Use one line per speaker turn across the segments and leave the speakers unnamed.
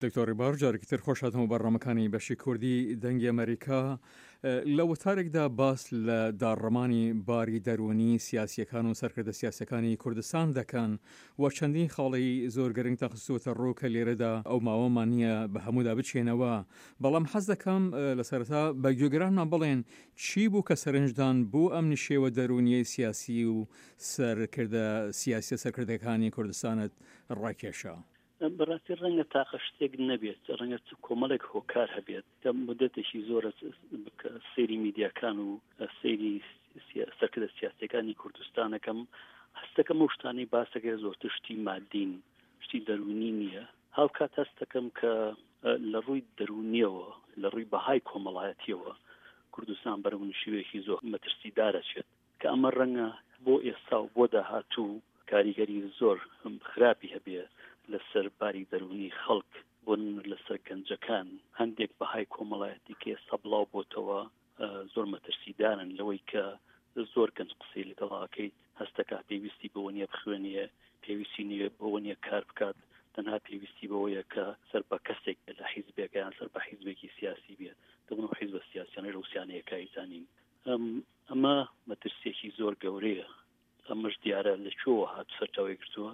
دکتۆر ڕیبار جارێکی تر خۆشاتەوە بەڕێوەمەکانی بەشی کوردی دەنگی ئەمریکا لە وتارێکدا باس لە داڕەمانی باری دەرونی سیاسیەکان و سەرکردە سیاسەکانی کوردستان دەکەن و چەندین خاڵی زۆر گرنگ تەخصوتە ڕوو کە لێرەدا ئەو ماوەمان نییە بە هەموودا بچێنەوە، بەڵام حەز دەکەم لە سەرەتا بە گوێگرانمان بڵێن چی بوو کە سەرنجدان بۆ ئەم نشێوە دەرونیەی سیاسی و سەرکردە سیاسیە سەرکردەکانی کوردستانت ڕاکێشە؟
بەڕاستی ڕەنگە تاقە شتێک نەبێت، ڕەنگە کۆمەڵێک هۆکار هەبێت کە مدەتێکی زۆرە سەیری میدیاکان و سەیری سەرکردە سیاسیەکانی کوردستانەکەم هەستەکەم و شتانی باسەکە زۆرتر شتی مادین شتی دەرونی نییە. هاوکات هەستەکەم کە لە ڕووی دەرونیەوە لە ڕووی بەهای کۆمەڵایەتیەوە کوردستان بەرەو نشێوەیەکی زۆر مەترسیدارە چێت کە ئەمە ڕەنگە بۆ ئێستا و بۆ داهاتوو کاریگەری زۆر خراپی هەبێ لەسەر باری دەرونی خەڵک بوون لەسەر گەنجەکان هەندێک بەهای کۆمەڵایەتی کە ئێستا بڵاو بۆتەوە زۆر مەترسیدارن لەوەی کە زۆر گەنج قسەی لەگەڵاکەیت هەستەکە پێویستی بەوە نیە بخوێنیە، پێویستی نیە بەوە نیە کار بکات، تەنها پێویستی بەوەیە کە سەر بە کەسێک لە حیزبێکیان سەر بە حیزبێکی سیاسی بێت دەبن و حیزبە سیاسیانە ڕوسیانەیەکایزانین. ئەمە مەترسێکی زۆر گەورەیە. ئەمەش دیارە لەکوێوە هات سەرچاوی گرتووە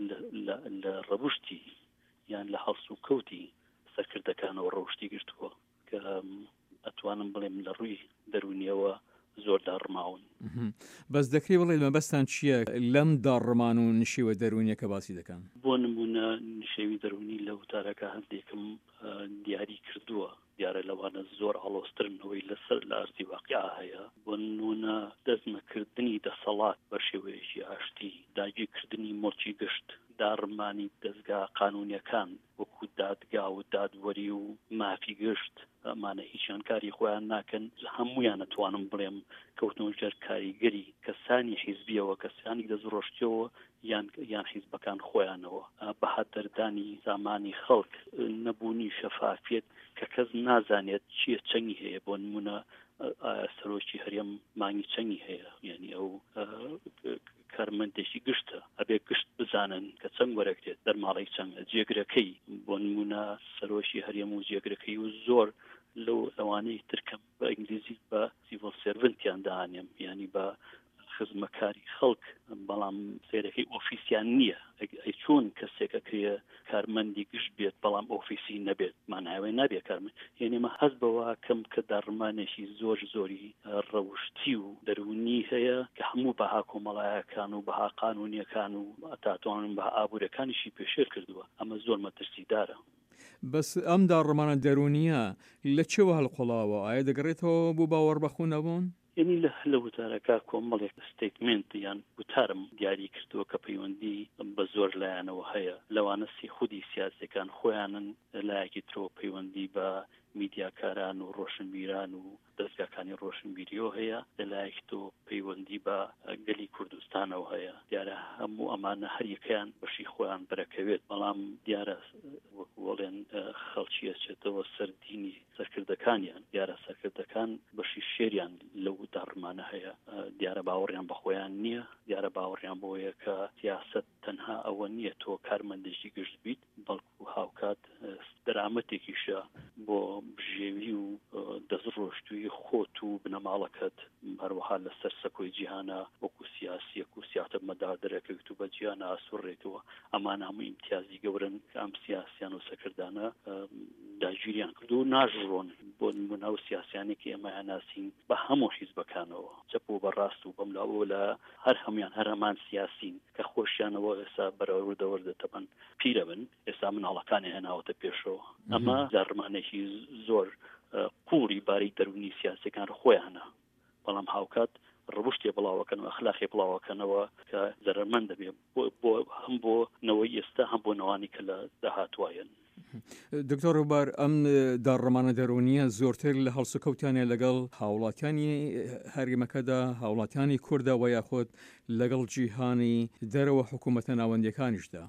لە ڕەبوشتی یان لە هەڵس و کەوتی سەرکردەکانەوە ڕەوشتی گرتووە کە ئەتوانم بڵێم لە ڕووی دەرونیەوە زۆر داڕماون.
بەس دەکری بڵێ مەبەستان چییە لەم داڕمان و نشێوە دەرونیە کە باسی دەکەن؟
بۆ نمونە نشێوی دەرونی لە وتارەکە هەندێکم دیاری کردووە، دیارە لەوانە زۆر ئاڵۆسترنەوەی لەسەر لە ئەرزی واقعا هەیە. بۆ نمونە دەستنەکردنی دەسەڵات بە شێوەیەکی ئاشتی، داگیرکردنی مۆچی گشت، داڕمانی دەستگا قانونیەکان وەکو دادگا و دادوەری و مافی گشت، ئەمانە هیچیان کاری خۆیان ناکەن. هەمویان ئەتوانم بڵێم کەوتنەوە ژێر کاریگەری کەسانی حیزبیەوە، کەسانی دەستڕۆشتیەوە یان حیزبەکان خۆیانەوە، بەهادەردانی زامانی خەڵک، نەبوونی شەفافیت کە کەس نازانێت چییە چەنگی هەیە. بۆ نمونە سەرۆکی هەرێم مانگی چەنگی هەیە، یعنی ئەو کارمەندێکی گشتە ئەبێ گشت بزانن کە چەند وەرەگرێت دەرماڵی چەند جێگرەکەی. بۆ نمونە سەرۆکی هەرێم و جێگرەکەی و زۆر لەوانەی ترکەم بە ئینگلیزی بە سیڤڵ سێڤنتیان داهانێم، یعنی بە خزمەکاری خەڵک، بەڵام سێرەکەی ئۆفیسیان نییە. ئەی چۆن کەسێکە کرێ کارمەندی گشت بێت بەڵام ئۆفیسی نەبێت، ماناوێ نابێت کارمەند. یعنی مە هەست بەوە کەم کە داڕمانێکی زۆری ڕەوشتی و دەرونی هەیە کە هەموو بەها کۆمەڵایەکان و بەها قانونیەکان و ئەتاتوانن بە ئابوورەکانیشی پێشێر کردووە. ئەمە زۆر مەترسیدارە.
بەس ئەم داڕمانە دەرونیە لە چێوە هەڵقۆڵاوە؟ ئایا دەگەڕێتەوە بۆ باوەڕ بەخوونەبوون؟
یعنی لە وتارەکە کۆمەڵێک ستیتمنت یان وتارم دیاری کردووە کە پەیوەندی بە زۆر لایەنەوە هەیە. لەوانە خودی سیاسەکان خۆیانن لایەکی ترۆ پەیوەندی بە میدیاکاران و ڕۆشنبیران و دەستگاکانی ڕۆشنبیریەوە هەیە، لەلایەکی تۆ پەیوەندی بە گەلی کوردستانەوە هەیە. دیارە هەموو ئەمانە هەریەکەیان بەشی خۆیان بەرەکەوێت، بەڵام دیارە وەڵێن خەڵکی ئەچێتەوە سەر دینی سەرکردەکانیان. دیارە سەرکردەکان بەشی شێریان لەو داڕمانە هەیە. دیارە باوەڕیان بەخۆیان نییە، دیارە باوەڕیان بۆیە کە سیاست تەنها ئەوە نییە تۆ کارمەندێکی گشت بیت، بەڵکو هاوکات دەرامەتێکیشە بۆ بژێوی و دەستڕۆشتووی خۆت و بنەماڵەکەت، هەروەها لەسەر سەکۆی جیهانە وەکو سیاسیەک و سیاتە مەدار دەرەکەویت و بە جیهانە ئاسوڕێتەوە. ئەمان هەموو ئیمتیازی گەورن کە ئەم سیاسیان و سەکردانە داگیریان کردو و ناژڕۆن. بۆ نمونە و سیاسیانێکی ئێمەیان ناسین بە هەموو حیزبەکانەوە چەپ و بەڕاست و بەملاوە لە هەر هەمویان هەر هەمان سیاسین کە خۆشیانەوە ئێستا بەرەوردەوەردە تەبەن پیرە بن، ئێستا مناڵەکانی هێناوەتە پێشەوە. ئەمە داڕمانێکی زۆر قوڵی باری دەرونی سیاسەکان خۆیانە، بەڵام هاوکات ڕبشتێ بڵاوەکەنەوە ئەخلاقی بڵاوەکەنەوە کە زەرمەند دەبێت هەم بۆ نەوەی ئێستا هەم بۆ نەوانی کە لە داهاتوایەن.
دکتۆر ڕووبار، ئەم داڕمانە دەرونیە زۆرتر لە هەڵسوکەوتیانە لەگەڵ هاوڵاتیانی هەرێمەکەدا، هاوڵاتیانی کوردە و یاخود لەگەڵ جیهانی دەرەوە حکوومەتە ناوەندیەکانیشدا.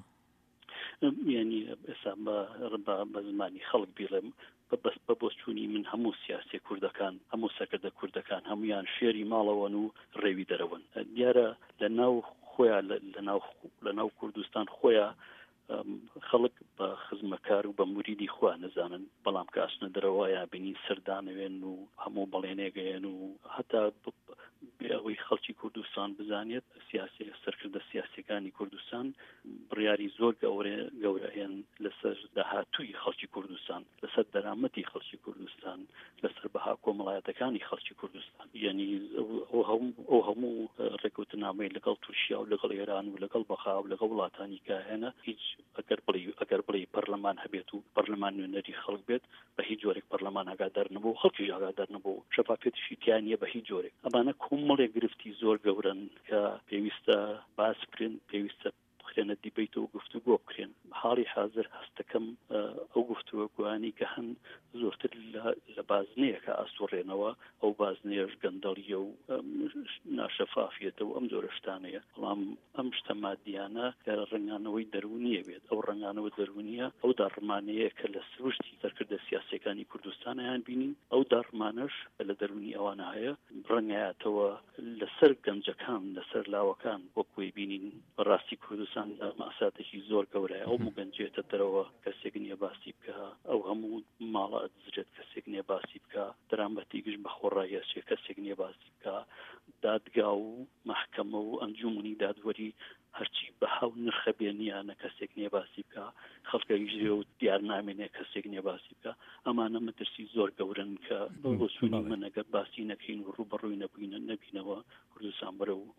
یعنی ئێستا بە زمانی خەڵک بیڵێم بەس بە بۆچوونی من هەموو سیاسی کوردەکان، هەموو سەرکردە کوردەکان هەمویان شێری ماڵەوەن و ڕێوی دەرەوەن. دیارە لە ناو خۆیان لە ناو کوردستان خۆیان خەڵک بە خزمەکار و بە موریدی خوا نەزانن بەڵام کەسنە دەرەوە یا بینی سەردانەوێن و هەموو بەڵێنێگەیەن و هەتا ئەوەی خەڵکی کوردستان بزانێت سیاسی سەرکردە سیاسەکانی کوردستان بڕیاری زۆر گەورەیان لەسەر داهاتووی خەڵکی کوردستان لەسەر دەرامەتی خەڵکی کوردستان لەسەر بەها کۆمەڵایەتەکانی خەڵکی کوردستان یعنی ئەو هەموو ڕێکوتنامەی لەگەڵ تورکیا و لەگەڵ ئێران و لەگەڵ بەخا و لەگەڵ وڵاتانی کاهێنە هیچ ئەگەر بڵێ پەرلەمان هەبێت و پەرلەمان نوێنەری خەڵک بێت بە هیچ جۆرێک پەرلەمان ئاگادار نەبوو خەڵکیش ئاگادار نەبوو شەفافێتیشی تیان نییە بە هیچ جۆرێک ئەمانە کۆمەڵێک گرفتی زۆر گەورن کە پێویستە باس بکرێن پێویستە بخرێنە دیبیت و گفتوگۆ بکرێن حاڵی حاضر هەستەکەم ئەو گفتوگۆیانی کە هەن زۆرتر لە بازنەیە کە ئاسوڕێنەوە ئەو بازنێش گەندەڵیە و ناشەفافیەتە و ئەم جۆرە شتانەیە بەڵام ئەم شتە مادیانە کە ڕنگانەوەی دەرونیە بێت ئەو ڕنگانەوە دەرونیە ئەو داڕمانەیە کە لە سروشتی سەرکردە سیاسەکانی کوردستانیان بینین ئەو داڕمانەش لە دەرونی ئەوانە هەیە ڕەنگایەتەوە لەسەر گەنجەکان لەسەر لاوەکان وەکوی بینین بەڕاستی کوردستان ماساتێکی زۆر گەورەیە ئەو مگەنجێتە دەرەوە کەسێک نییە باسی بکە ئەو هەموو ماڵە ئەدزرێت کەسێک نییە باسی بکە دەرامەتیگەش بە خۆڕایەسێ کەسێک نییە باسی بکە دادگا و محکەمە و ئەنجومنی دادوەری هەرچی بە هاو نرخە بێنیانە کەسێک نییە باسی بکە خەڵکەژێ و دیار نامێنێ کەسێک نییە باسی بکە ئەمانە مەترسی زۆر گەورن کە بۆ سوونی منەگەر باسی نەکەین و ڕوبەڕووی نەبینەوە کوردستان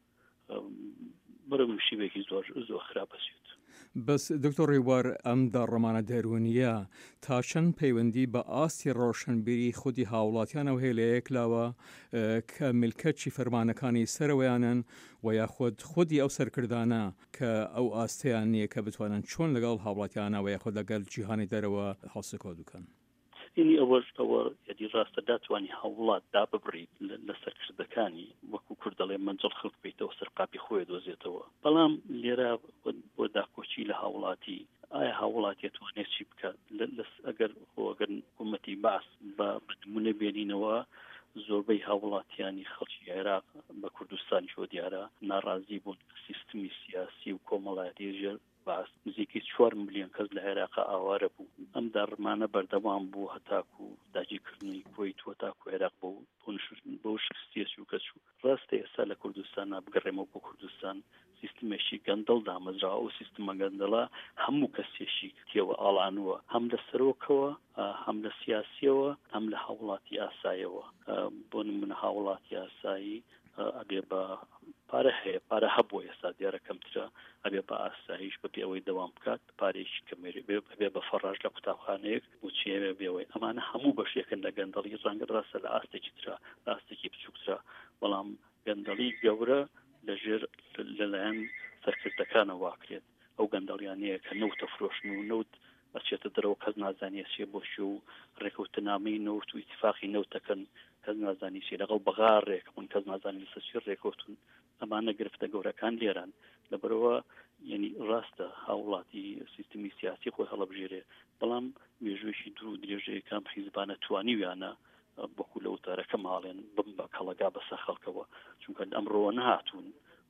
بەرەو شیوێکی زۆر خراپەسیوت.
بەس دکتۆر ڕێوار ئەم داڕەمانە دەرونیە تا چەند پەیوەندی بە ئاستی ڕۆشنبیری خودی هاوڵاتیانەوە هەیە لە یەکلاوە کە ملکەتی فەرمانەکانی سەرەوەیانن و یاخود خودی ئەو سەرکردانە کە ئەو ئاستەیان نییە کە بتوانن چۆن لەگەڵ هاوڵاتیانەوە یاخود لەگەڵ جیهانی دەرەوە هەڵسوکۆ بکەن.
اینی ئەوە یادی ڕاستە داتوانی هاوڵات دا ببڕیت لە سەرکردەکانی وەکو کوردەڵێ مەنجڵ خەڵک بێتەوە سەرقاپی خۆی دۆزێتەوە بەڵام لێرە بۆ داکۆچی لە هاوڵاتی ئایا هاوڵاتی توانێت چی بکات ئەگەر حکوومەتی باس بە نمونە بێنینەوە زۆربەی هاوڵاتیانی خەڵکی عێراق بە کوردستان شۆ دیارە ناڕازی بوون سیستمی سیاسی و کۆمەڵایەتی ژێر باس نزیکی 4 ملیۆن کەس لە عێراق ئاوارە بوو ئەم داڕمانە بەردەوام بوو هەتاکو و داگیرکردنی کۆیت و هەتاکو عێراق بۆ شکستیەسی و کەس و ڕاستە ئێستا لە کوردستان بگەڕێمەوە بۆ کوردستان سیستمێکی گەندەڵ دامەزراوە ئەو سیستمە گەندەڵە هەموو کەسێکی تێوە ئاڵانوە هەم لە سەرۆکەوە هەم لە سیاسیەوە هەم لە هاوڵاتی ئاساییەوە بۆ نمونە هاوڵاتی ئاسایی ئەبێ بە پارە هەبووە ئێستا دیارە کەمترە ئەبێ بە ئاساییش بە پێوەی دەوام بکات پارێکی کەمێری بێ بە فەڕاش لە قوتابخانەیەک بچێوێ بێەوەی ئەمانە هەموو بەشێکن لە گەندەڵی ڕەنگە ڕاستە لە ئاستێکی ترە ئاستێکی بچووکترە بەڵام گەندەڵی گەورە لەژێر لەلایەن سەرکردەکانە واکرێت ئەو گەندەڵیانەیە کە نەوتە فرۆشن و نەوت بەچێتە دەرەوە کەس نازانێت چێ بۆشی و ڕێکەوتنامەی نەوت و ئیتفاقی نەوتەکەن کەس نازانی چێ لەگەڵ بەغار ڕێکەون کەس نازانی سەچی ڕێکەوتون ئەمانە گرفتە گەورەکان لێران لەبەرەوە یعنی ڕاستە هاوڵاتی سیستمی سیاسی خۆی هەڵەبژێرێ بەڵام وێژوێکی دوور و درێژەیەکان حیزبانە توانیویانە بەکو لە وتارەکە ماڵێن بم بە کەڵەگا بەسەر خەڵکەوە چونکە ئەمڕۆوە نهاتوون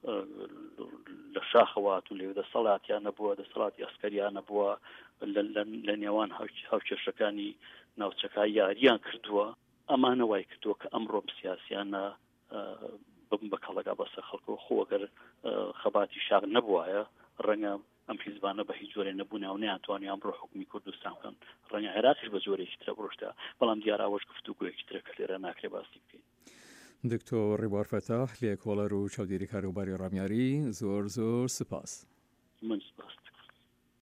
لە شاخەواتون لێ دەسەڵاتیان نەبووە دەسەڵاتی ئەسکەریان نەبووە لە نێوان هاوکێشەکانی ناوچەکە یاریان کردووە ئەمانە وای کردووە کە ئەمڕۆ سیاسیانە بم بە کەڵەگا بەسەر خەڵکەوە خۆگەر خەباتی شاغ نەبووایە ڕەنگە ئەم حیزبانە بە هیچ جۆرێ نەبوونە و نەیانتوانی ئەمڕۆ حکومی کوردستان بکەن ڕەنگە عێراقیش بە جۆرێکی ترە بڕۆشتا بەڵام دیارە ئەوەش گفتوگۆیەکی ترە کە لێرە ناکرێ باسی بکەین.
دکتۆر ڕێبوار فەتاح لێکۆڵەر و چاودێری کاروباری ڕامیاری زۆر سپاس.
من سپاس.